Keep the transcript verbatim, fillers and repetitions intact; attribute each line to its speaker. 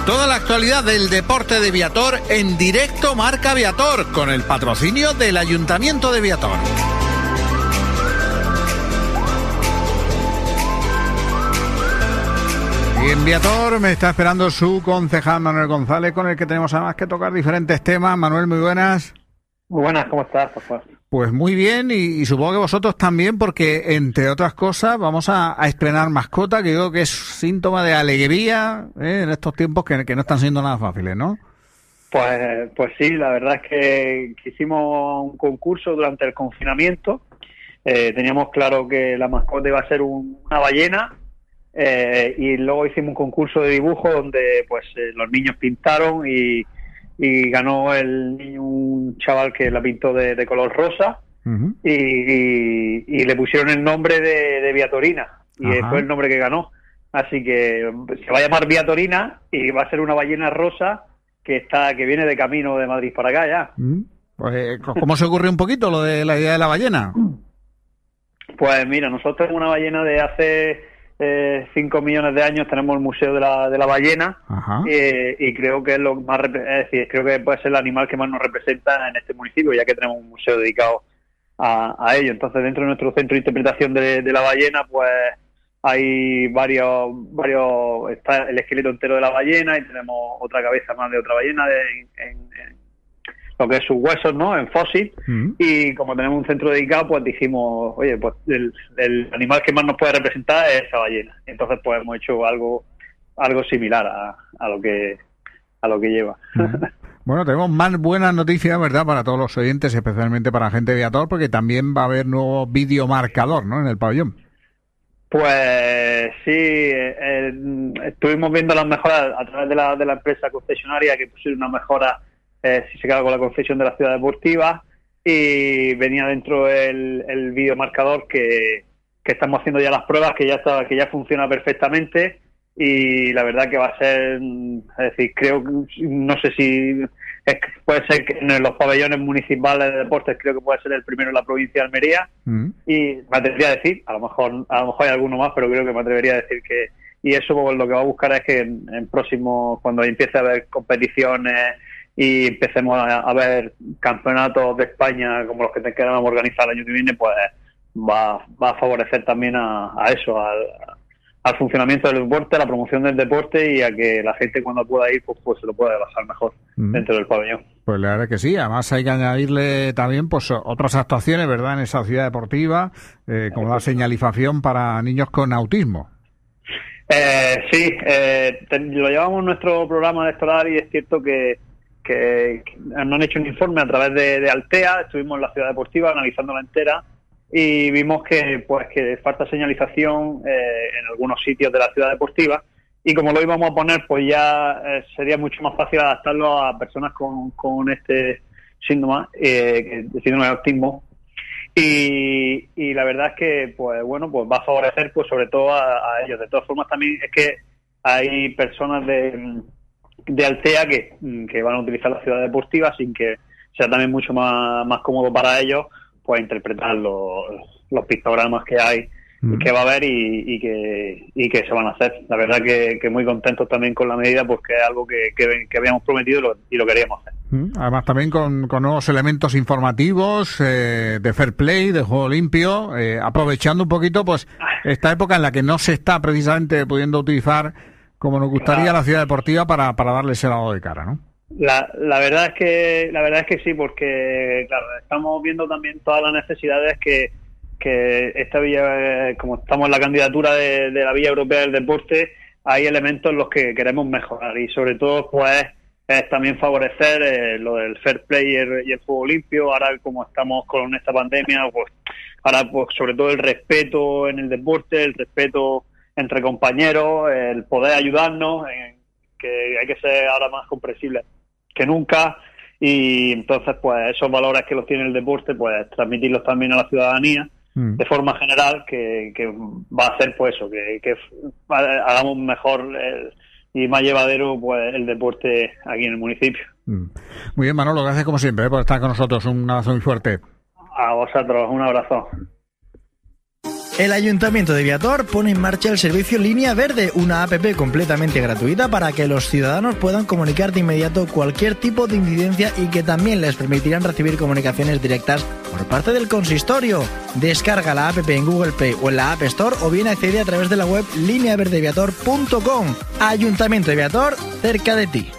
Speaker 1: Toda la actualidad del deporte de Viator en directo Marca Viator, con el patrocinio del Ayuntamiento de Viator. Y en Viator me está esperando su concejal Manuel González, con el que tenemos además que tocar diferentes temas. Manuel, muy buenas.
Speaker 2: Muy buenas, ¿cómo estás, Pascual?
Speaker 1: Pues muy bien, y, y supongo que vosotros también, porque entre otras cosas vamos a, a estrenar mascota, que digo que es síntoma de alegría, ¿eh? En estos tiempos que, que no están siendo nada fáciles, ¿no?
Speaker 2: Pues, pues sí, la verdad es que, que hicimos un concurso durante el confinamiento. Eh, teníamos claro que la mascota iba a ser un, una ballena, eh, y luego hicimos un concurso de dibujo donde pues eh, los niños pintaron y y ganó el niño, un chaval que la pintó de, de color rosa. Uh-huh. y, y, y le pusieron el nombre de, de Viatorina, y uh-huh. fue el nombre que ganó. Así que se va a llamar Viatorina y va a ser una ballena rosa que está que viene de camino de Madrid para acá ya.
Speaker 1: Uh-huh. Pues, ¿cómo se ocurrió un poquito lo de la idea de la ballena?
Speaker 2: Pues mira, nosotros tenemos una ballena de hace Eh, cinco millones de años, tenemos el Museo de la, de la Ballena, eh, y creo que es lo más, es decir, creo que puede ser el animal que más nos representa en este municipio, ya que tenemos un museo dedicado a, a ello. Entonces, dentro de nuestro centro de interpretación de, de la ballena, pues hay varios, varios, está el esqueleto entero de la ballena y tenemos otra cabeza más de otra ballena de, en, en lo que es sus huesos, ¿no? En fósil. Uh-huh. Y como tenemos un centro dedicado, pues dijimos, oye, pues el, el animal que más nos puede representar es esa ballena. Entonces, pues hemos hecho algo algo similar a, a lo que a lo que lleva.
Speaker 1: Uh-huh. Bueno, tenemos más buenas noticias, ¿verdad?, para todos los oyentes, especialmente para la gente de Viator, porque también va a haber nuevo videomarcador, ¿no?, en el pabellón.
Speaker 2: Pues sí, eh, eh, estuvimos viendo las mejoras a través de la, de la empresa concesionaria, que pusieron una mejora. Eh, si se queda con la concesión de la ciudad deportiva, y venía dentro el, el videomarcador que, que estamos haciendo ya las pruebas, que ya está, que ya funciona perfectamente, y la verdad que va a ser, es decir, creo que no sé si es, puede ser que en los pabellones municipales de deportes creo que puede ser el primero en la provincia de Almería, mm. y me atrevería a decir, a lo mejor a lo mejor hay alguno más, pero creo que me atrevería a decir que, y eso pues, lo que va a buscar es que en, en próximo, cuando empiece a haber competiciones y empecemos a, a ver campeonatos de España como los que queramos organizar el año que viene, pues va, va a favorecer también a, a eso, al, al funcionamiento del deporte, a la promoción del deporte, y a que la gente cuando pueda ir pues, pues se lo pueda pasar mejor mm. dentro del pabellón.
Speaker 1: Pues la verdad que sí, además hay que añadirle también pues otras actuaciones, ¿verdad?, en esa ciudad deportiva, eh, como la señalización para niños con autismo.
Speaker 2: Eh, sí, eh, te, lo llevamos en nuestro programa electoral, y es cierto que que nos han hecho un informe a través de, de Altea. Estuvimos en la ciudad deportiva analizándola entera y vimos que pues que falta señalización eh, en algunos sitios de la ciudad deportiva, y como lo íbamos a poner, pues ya eh, sería mucho más fácil adaptarlo a personas con, con este síndrome, eh, síndrome de autismo, y, y la verdad es que pues bueno, pues va a favorecer pues sobre todo a, a ellos. De todas formas, también es que hay personas de de Altea que, que van a utilizar la ciudad deportiva sin que sea también mucho más, más cómodo para ellos pues interpretar los, los pictogramas que hay mm. y que va a haber y, y que y que se van a hacer. La verdad que, que muy contentos también con la medida, porque es algo que, que, que habíamos prometido y lo, y lo queríamos hacer.
Speaker 1: Además también con, con nuevos elementos informativos, eh, de fair play, de juego limpio, eh, aprovechando un poquito pues esta época en la que no se está precisamente pudiendo utilizar como nos gustaría claro. la ciudad deportiva para, para darle ese lado de cara, ¿no?
Speaker 2: La, la verdad es que la verdad es que sí, porque claro, estamos viendo también todas las necesidades que, que esta vía, como estamos en la candidatura de, de la Vía Europea del Deporte, hay elementos en los que queremos mejorar, y sobre todo pues es también favorecer eh, lo del fair play y el, y el juego limpio. Ahora, como estamos con esta pandemia, pues ahora pues sobre todo el respeto en el deporte, el respeto entre compañeros, el poder ayudarnos, en que hay que ser ahora más comprensibles que nunca, y entonces pues esos valores que los tiene el deporte, pues transmitirlos también a la ciudadanía mm. de forma general, que, que va a hacer pues eso, que, que hagamos mejor el, y más llevadero pues el deporte aquí en el municipio.
Speaker 1: Mm. Muy bien, Manolo, gracias como siempre, ¿eh? por estar con nosotros. Un abrazo muy fuerte.
Speaker 2: A vosotros, un abrazo.
Speaker 3: El Ayuntamiento de Viator pone en marcha el servicio Línea Verde, una app completamente gratuita para que los ciudadanos puedan comunicar de inmediato cualquier tipo de incidencia y que también les permitirán recibir comunicaciones directas por parte del consistorio. Descarga la app en Google Play o en la App Store o bien accede a través de la web línea verde viator punto com. Ayuntamiento de Viator, cerca de ti.